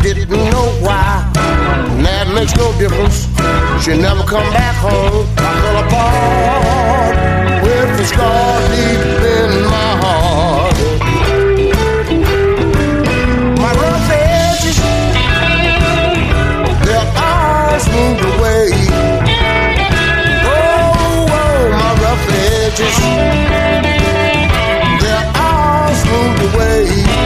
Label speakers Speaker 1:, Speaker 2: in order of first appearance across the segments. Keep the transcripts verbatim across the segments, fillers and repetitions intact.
Speaker 1: didn't know why. And that makes no difference. She never come back home. I fell apart with the scar deep in my heart. My rough edges, they're all smoothed away. Oh, oh, my rough edges, they're all smoothed away.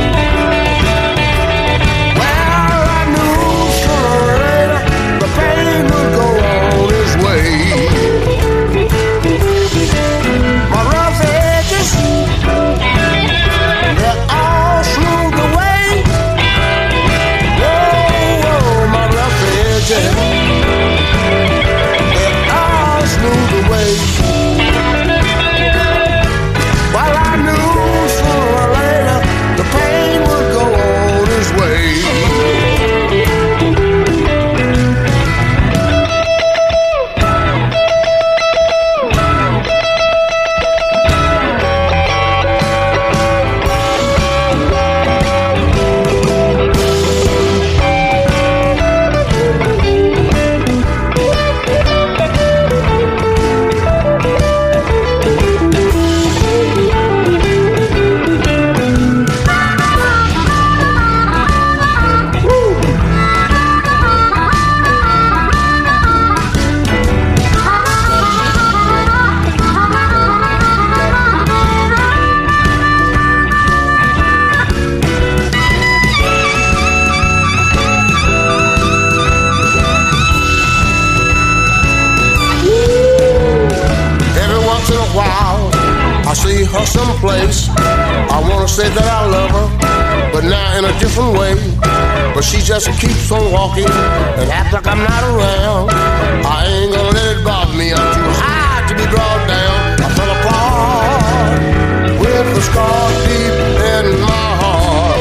Speaker 1: Her someplace, I wanna say that I love her, but now in a different way. But she just keeps on walking and act like I'm not around. I ain't gonna let it bother me. I'm too high to be brought down. I fell apart with a scar deep in my heart.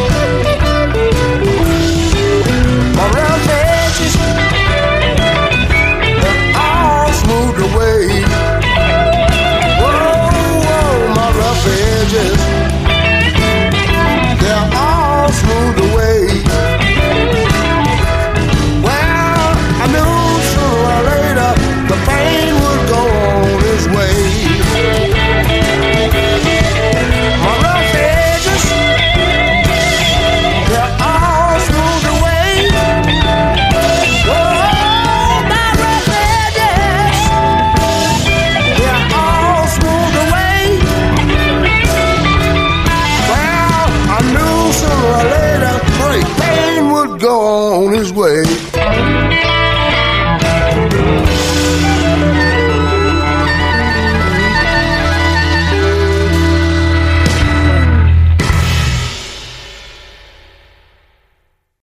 Speaker 1: My rough edges, they're all smoothed away. Edges, they're all smoothed away.